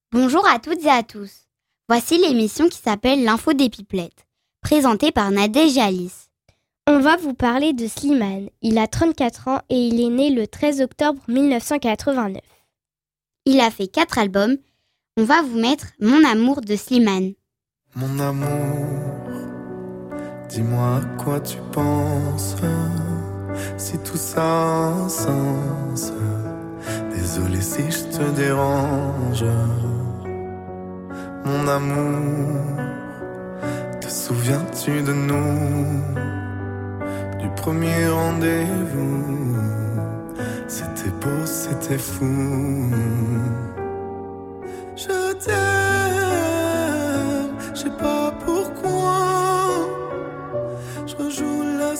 Bonjour à toutes et à tous. Voici l'émission qui s'appelle l'Info des Pipelettes, présentée par Nadège et Alice. On va vous parler de Slimane. Il a 34 ans et il est né le 13 octobre 1989. Il a fait 4 albums. On va vous mettre Mon amour de Slimane. Mon amour, dis-moi à quoi tu penses, si tout ça a un sens. Désolé si je te dérange. Mon amour, te souviens-tu de nous, du premier rendez-vous? C'était beau, c'était fou. Je t'aime, je sais pas pourquoi. Je rejoue la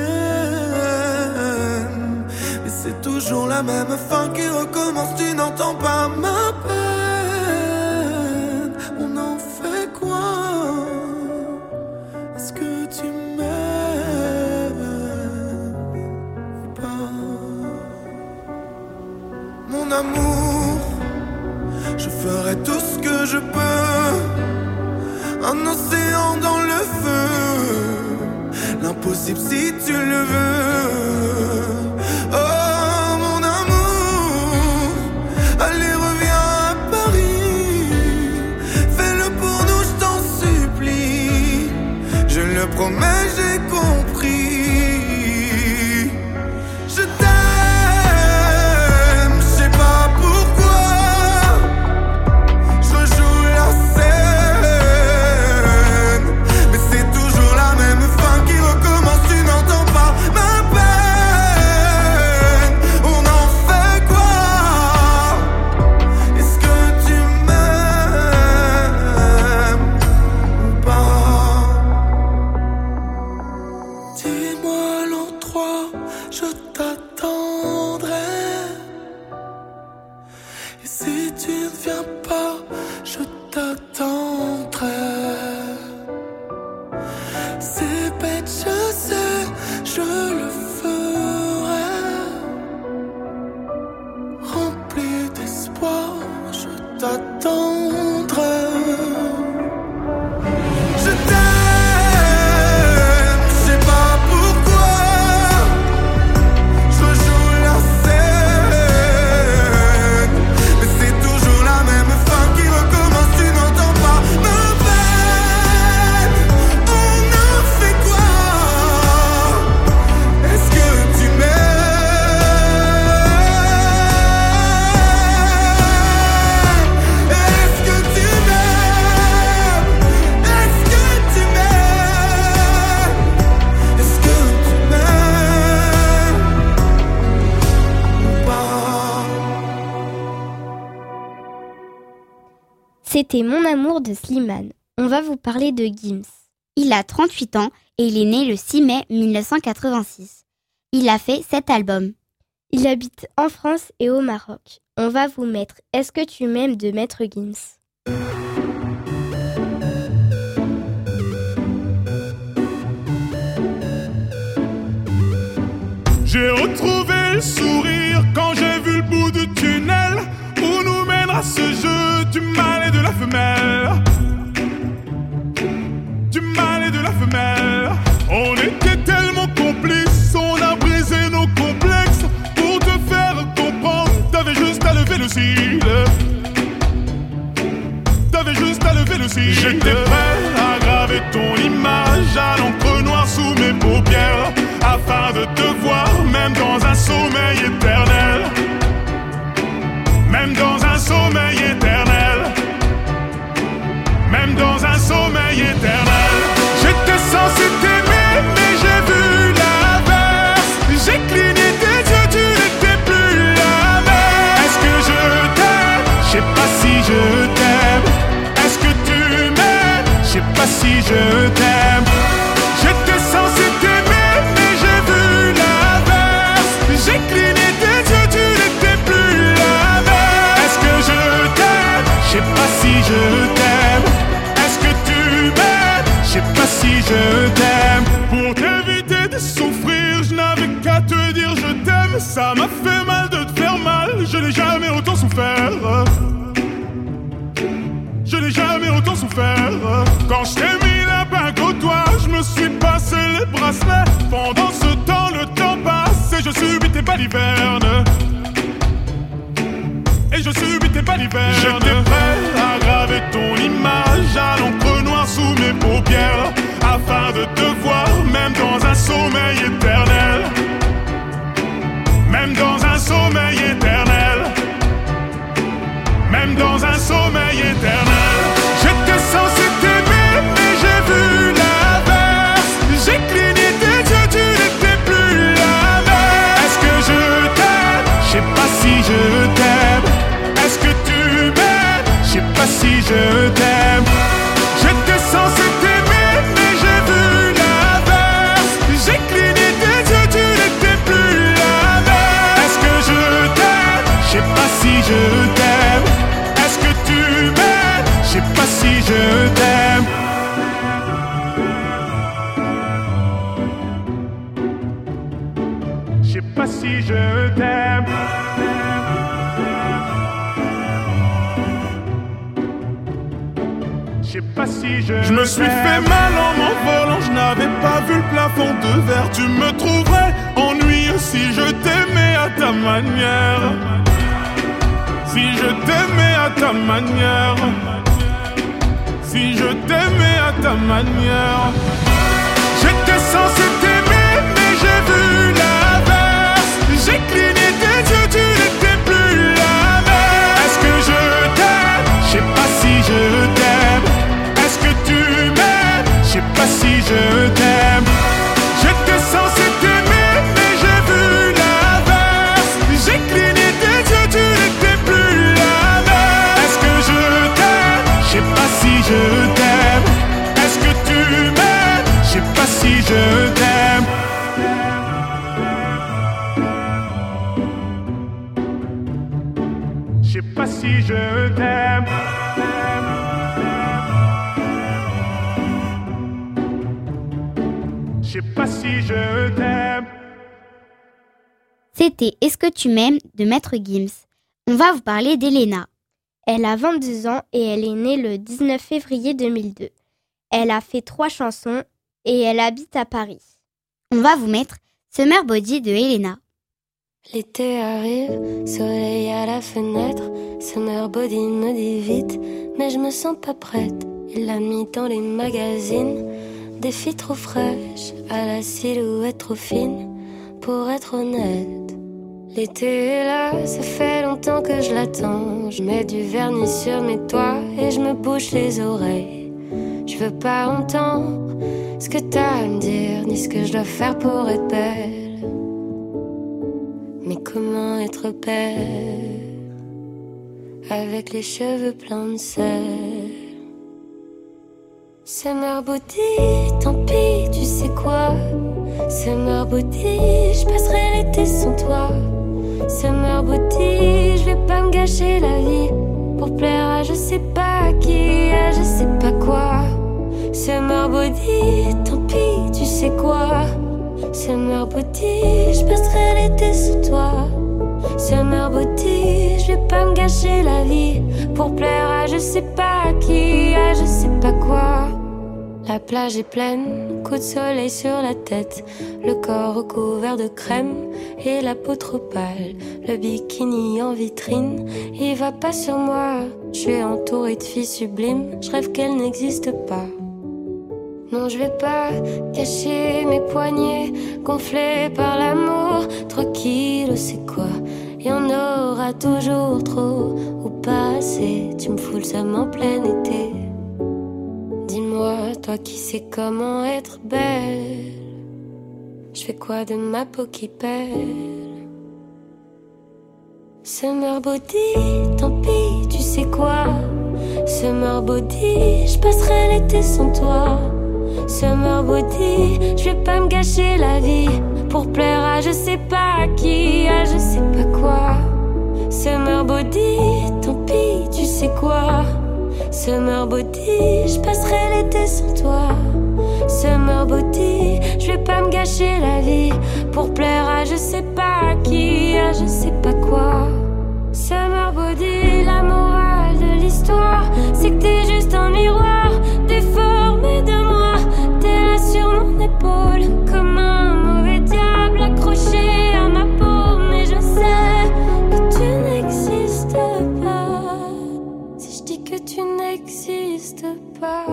scène, mais c'est toujours la même fin qui recommence. Tu n'entends pas ma peine. On en fait quoi? Est-ce que tu m'aimes ou pas? Mon amour, je ferai tout ce que je peux. Un océan dans le feu, l'impossible si tu le veux. Oh mon amour, allez reviens à Paris. Fais-le pour nous, je t'en supplie. Je le promets, j'ai compris. Je t'aime, je sais pas pourquoi. Je rejoue la scène, mais c'est toujours la même fin qui recommence. Tu n'entends pas ma peine. On en fait quoi? Est-ce que tu m'aimes ou pas? Dis-moi l'endroit, je t'attendrai. Et si tu ne viens pas, je t'attendrai. C'est bête, je sais, je le ferai. Rempli d'espoir, je t'attendrai. Je t'aime, je sais pas pourquoi. Je rejoue la scène, mais c'est toujours la même fin qui recommence. Tu n'entends pas ma peine. On en fait quoi? Est-ce que tu m'aimes? Est-ce que tu m'aimes? Est-ce que tu m'aimes? Est-ce que tu m'aimes ou pas? C'était Mon amour de Slimane. On va vous parler de Gims. Il a 38 ans et il est né le 6 mai 1986. Il a fait 7 albums. Il habite en France et au Maroc. On va vous mettre Est-ce que tu m'aimes de Maître Gims. J'ai retrouvé le sourire quand j'ai vu le bout du tunnel où nous mènera ce jeu du mâle et de la femelle. Du mâle et de la femelle. On était tellement complices, on a brisé nos complexes. Pour te faire comprendre, t'avais juste à lever le cil. T'avais juste à lever le cil. J'étais prêt à graver ton image à l'encre noire sous mes paupières, afin de te voir même dans un sommeil éternel. Même dans un sommeil éternel. Même dans un sommeil éternel. J'étais censé t'aimer mais j'ai vu l'inverse. J'ai cligné tes yeux, tu n'étais plus la même. Est-ce que je t'aime? Je sais pas si je t'aime. Est-ce que tu m'aimes? Je sais pas si je t'aime. J'étais censé t'aimer mais j'ai vu l'inverse. J'ai cligné tes yeux, tu n'étais plus la même. Est-ce que je t'aime? Je sais pas si je t'aime. Est-ce que tu m'aimes? Je sais pas si je t'aime. Pour t'éviter de souffrir, je n'avais qu'à te dire je t'aime. Ça m'a fait mal de te faire mal, je n'ai jamais autant souffert. faire. Quand je t'ai mis la bague au doigt, je me suis passé les bracelets. Pendant ce temps, le temps passe et je subis tes balivernes. Et je subis tes balivernes. J'étais prêt à graver ton image à l'encre noire sous mes paupières, afin de te voir même dans un sommeil éternel. Même dans un sommeil éternel. Même dans un sommeil éternel. J'étais censé t'aimer, mais j'ai vu l'inverse. J'ai cligné tes yeux, tu n'étais plus la même. Est-ce que je t'aime? Je sais pas si je t'aime. Est-ce que tu m'aimes? Je sais pas si je t'aime. J'étais censé t'aimer, mais j'ai vu l'inverse. J'ai cligné tes yeux, tu n'étais plus la même. Est-ce que je t'aime? Je sais pas si je t'aime. Est-ce que tu m'aimes? Je sais pas si je t'aime. Je sais pas si je t'aime. Je sais pas si je me suis fait mal en m'envolant, je n'avais pas vu le plafond de verre. Tu me trouverais ennuyeux si je t'aimais à ta manière. Si je t'aimais à ta manière. Si je t'aimais à ta manière. J'étais censé t'aimer, mais j'ai vu l'inverse. J'ai cligné tes yeux, tu n'étais plus la même. Est-ce que je t'aime? Je sais pas si je t'aime. Est-ce que tu m'aimes? Je sais pas si je t'aime. J'étais censé t'aimer, mais j'ai vu l'inverse. J'ai cligné tes yeux, tu n'étais plus la même. Est-ce que je t'aime? Je sais pas si je t'aime. Est-ce que tu m'aimes? Je sais pas si je t'aime. Je sais pas si je t'aime. Je sais pas si je t'aime. C'était Est-ce que tu m'aimes de Maître Gims. On va vous parler d'Elena. Elle a 22 ans et elle est née le 19 février 2002. Elle a fait 3 chansons et elle habite à Paris. On va vous mettre Summer Body de Elena. L'été arrive, soleil à la fenêtre. Summer Body me dit vite, mais je me sens pas prête. Il l'a mis dans les magazines. Des filles trop fraîches, à la silhouette trop fine. Pour être honnête, l'été est là, ça fait longtemps que je l'attends. Je mets du vernis sur mes doigts et je me bouche les oreilles. Je veux pas entendre ce que t'as à me dire, ni ce que je dois faire pour être belle. Mais comment être belle avec les cheveux pleins de sel? Summer Body, tant pis, tu sais quoi? Summer Body, je passerai l'été sans toi. Summer Body, je vais pas me gâcher la vie pour plaire à je sais pas qui, à je sais pas quoi. Summer Body, tant pis, tu sais quoi? Summer Body, je passerai l'été sans toi. Summer Body, je vais pas me gâcher la vie pour plaire à je sais pas qui, à je sais pas quoi. La plage est pleine, coup de soleil sur la tête, le corps recouvert de crème et la peau trop pâle, le bikini en vitrine, il va pas sur moi. Je suis entourée de filles sublimes, je rêve qu'elles n'existent pas. Non, je vais pas cacher mes poignets gonflés par l'amour. 3 kilos, c'est quoi? Y en aura toujours trop ou pas assez. Tu me fous le seum en plein été. Dis-moi, toi qui sais comment être belle, je fais quoi de ma peau qui pèle? Summer Body, tant pis, tu sais quoi? Summer Body, je passerai l'été sans toi. Summer Body, je vais pas me gâcher la vie pour plaire à je sais pas qui, à je sais pas quoi. Summer Body, tant pis, tu sais quoi? Summer Body, je passerai l'été sans toi. Summer Body, je vais pas me gâcher la vie pour plaire à je sais pas qui, à je sais pas quoi. Summer Body, la morale de l'histoire, c'est que t'es juste un miroir n'existe pas.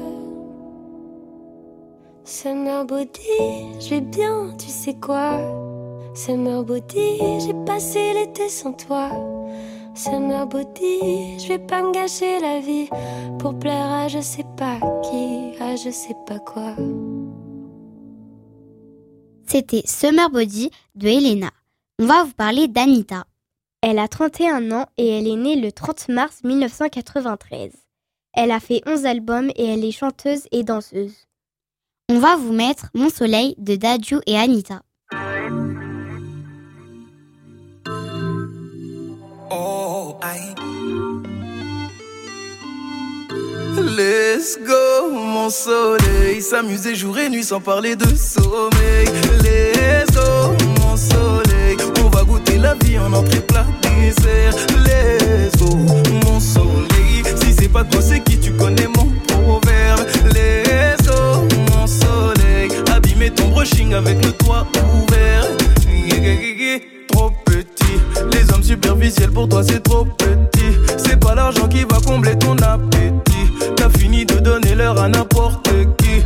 Summer body, je vais bien, tu sais quoi. Summer body, j'ai passé l'été sans toi. Summer body, je vais pas me gâcher la vie pour plaire à je sais pas qui, à je sais pas quoi. C'était Summer Body de Elena. On va vous parler d'Anita. Elle a 31 ans et elle est née le 30 mars 1993. Elle a fait 11 albums et elle est chanteuse et danseuse. On va vous mettre Mon Soleil de Dadju et Anita. Oh, aïe. Let's go, mon soleil. S'amuser jour et nuit sans parler de sommeil. Let's go, mon soleil. On va goûter la vie en entrée plat dessert. Let's go, mon soleil. Si c'est pas toi, c'est qui? Tu connais mon proverbe. Let's go, mon soleil. Abîmer ton brushing avec le toit ouvert. Trop petit. Les hommes superficiels pour toi c'est trop petit. C'est pas l'argent qui va combler ton appétit. T'as fini de donner l'heure à n'importe qui.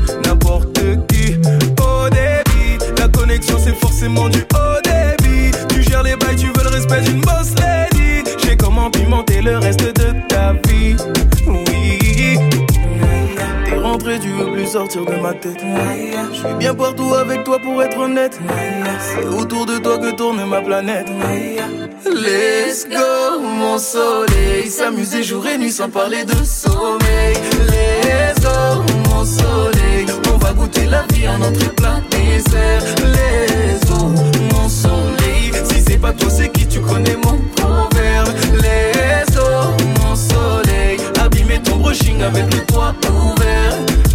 Au débit, la connexion c'est forcément du haut débit. Tu gères les bails, tu veux le respect d'une boss lady. J'ai comment pimenter le reste de ta vie. Oui. T'es rentré, tu veux plus sortir de ma tête. Je suis bien partout avec toi pour être honnête. C'est autour de toi que tourne ma planète. Let's go, mon soleil. S'amuser jour et nuit sans parler de sommeil. Let's go, mon soleil. On va goûter la vie en entrée plat dessert. Let's go, mon soleil. Si c'est pas toi, c'est qui? Tu connais mon proverbe. Let's go, mon soleil. Abîmer ton brushing avec le toit ouvert.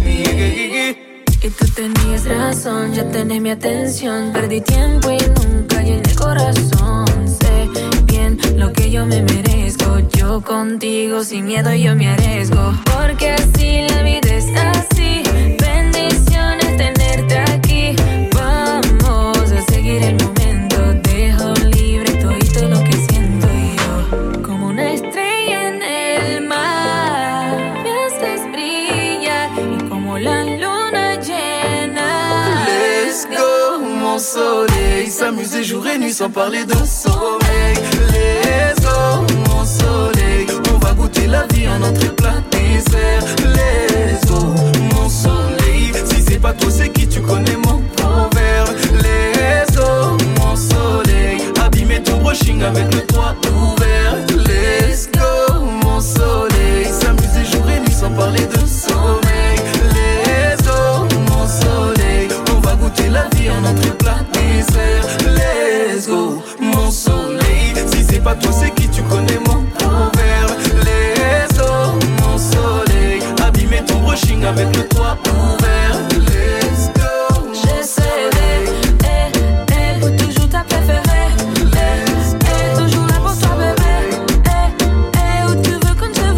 Y tú tenías razón, ya tenés mi atención. Perdí tiempo y nunca llené el corazón. Sé bien lo que yo me merezco. Yo contigo sin miedo yo me arriesgo. Porque así la vida es así. Bendiciones tenerte aquí. Vamos a seguir el momento. Dejo libre todo lo que siento yo. Como una estrella en el mar. Me haces brillar y como la luna llena. Let's go, mon soleil. S'amuser jour et nuit sans parler de sommeil. Let's go, mon soleil. On va goûter la vie en entrée plat dessert. Let's go, mon soleil. Si c'est pas toi, c'est qui? Tu connais mon proverbe. Let's go, mon soleil. Abîmer ton brushing avec le toit ouvert. Let's go, mon soleil. S'amuser jour et nuit sans parler de sommeil. Let's go, mon soleil. On va goûter la vie en entrée plat dessert. Let's go, mon soleil. Si c'est pas toi, c'est qui? Tu connais mon proverbe. Let's go, mon soleil. Abîmer ton brushing avec le toit ouvert. Let's go, J'essaierai, pour toujours ta préférée. Toujours là pour toi bébé. Où tu veux quand je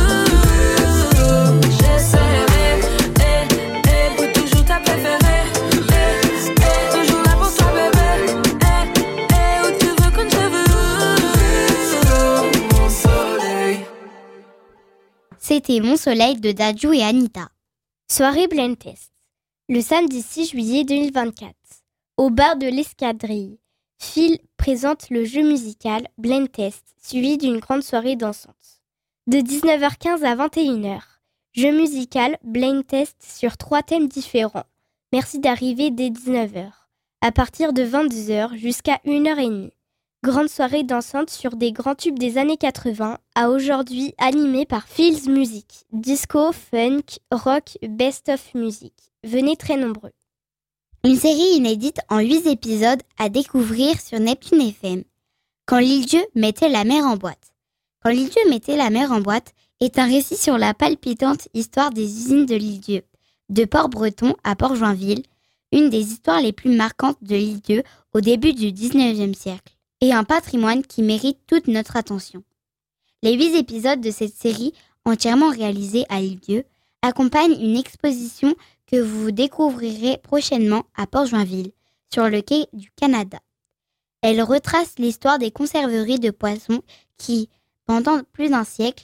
veux. J'essaierai, pour toujours ta préférée. Toujours là pour toi bébé. Où tu veux quand je veux. mon soleil. C'était Mon Soleil de Dadju et Anita. Soirée Blind Test. Le samedi 6 juillet 2024. Au bar de l'Escadrille, Phil présente le jeu musical Blind Test, suivi d'une grande soirée dansante. De 19h15 à 21h. Jeu musical Blind Test sur 3 thèmes différents. Merci d'arriver dès 19h. À partir de 22h jusqu'à 1h30. Grande soirée dansante sur des grands tubes des années 80 à aujourd'hui animée par Phil's Music. Disco, funk, rock, best of music. Venez très nombreux. Une série inédite en 8 épisodes à découvrir sur Neptune FM. Quand l'île Dieu mettait la mer en boîte. Quand l'île Dieu mettait la mer en boîte est un récit sur la palpitante histoire des usines de l'île Dieu, de Port-Breton à Port-Joinville, une des histoires les plus marquantes de l'île Dieu au début du 19e siècle, et un patrimoine qui mérite toute notre attention. Les 8 épisodes de cette série, entièrement réalisés à l'île Dieu, accompagnent une exposition que vous découvrirez prochainement à Port-Joinville, sur le quai du Canada. Elle retrace l'histoire des conserveries de poissons qui, pendant plus d'un siècle,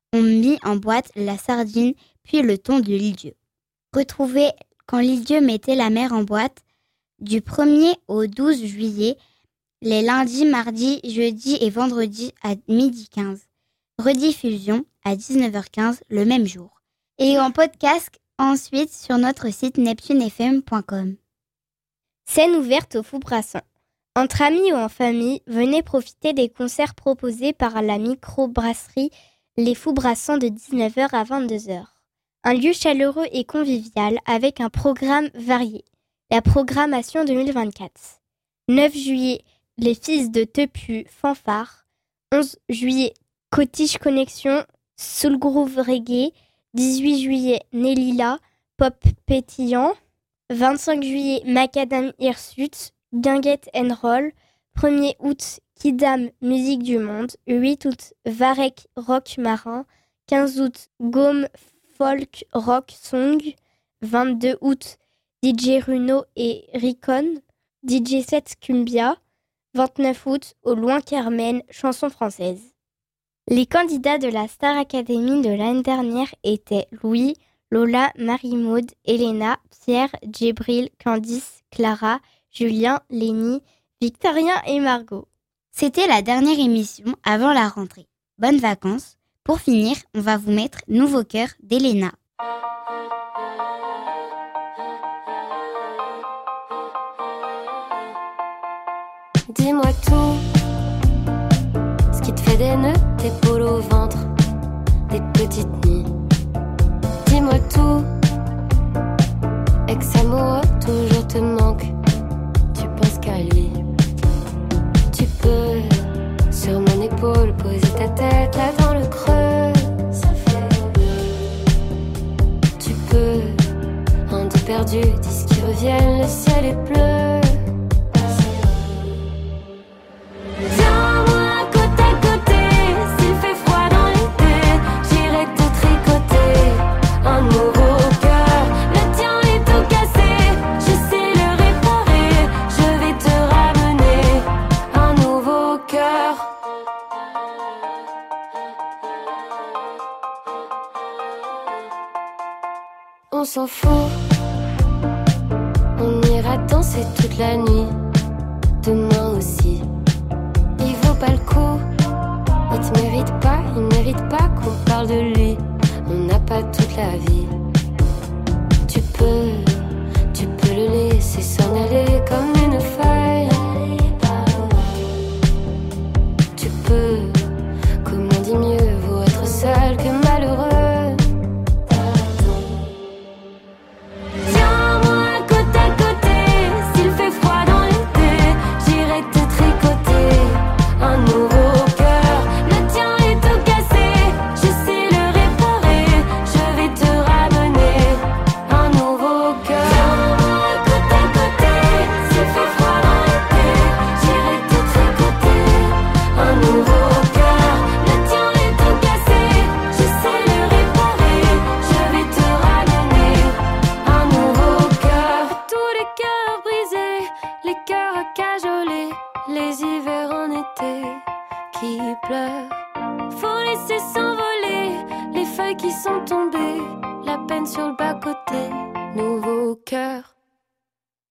ont mis en boîte la sardine puis le thon de l'île-dieu. Retrouvez quand l'île-dieu mettait la mer en boîte du 1er au 12 juillet, les lundis, mardis, jeudis et vendredis à 12h15. Rediffusion à 19h15 le même jour. Et en podcast ensuite sur notre site neptunefm.com. Scène ouverte au Foubrassin. Entre amis ou en famille, venez profiter des concerts proposés par la microbrasserie Les Foubrassants de 19h à 22h. Un lieu chaleureux et convivial avec un programme varié. La programmation 2024. 9 juillet, les fils de Tepu fanfare. 11 juillet, Cottage Connexion, Soul Groove Reggae. 18 juillet, Nelila, Pop Pétillant. 25 juillet, Macadam Hirsute, Guinguette and Roll. 1er août, Kidam Musique du Monde. 8 août, Varek Rock Marin. 15 août, Gaume Folk Rock Song. 22 août, DJ Runo et Ricon. DJ 7 Cumbia. 29 août, Au Loin Carmen, chanson française. Les candidats de la Star Academy de l'année dernière étaient Louis, Lola, Marie-Maude, Elena, Pierre, Djibril, Candice, Clara, Julien, Lénie, Victorien et Margot. C'était la dernière émission avant la rentrée. Bonnes vacances. Pour finir, on va vous mettre Nouveau cœur d'Elena. Dis-moi tout, ce qui te fait des nœuds, des poules au ventre, des petites nuits. Dis-moi tout, ex-amoureux toujours te manque, tu penses qu'à lui. Tu peux, sur mon épaule, poser ta tête là dans le creux. Ça fait. Tu peux, en deux perdus, dis qu'ils reviennent, le ciel est bleu. On s'en fout, on ira danser toute la nuit, demain aussi. Il vaut pas le coup, il te mérite pas qu'on parle de lui. On n'a pas toute la vie. Tu peux le laisser s'en aller comme une feuille. Tu peux, comme on dit mieux, vaut être seul que malheureux. Les hivers en été qui pleurent. Faut laisser s'envoler les feuilles qui sont tombées. La peine sur le bas-côté. Nouveau cœur.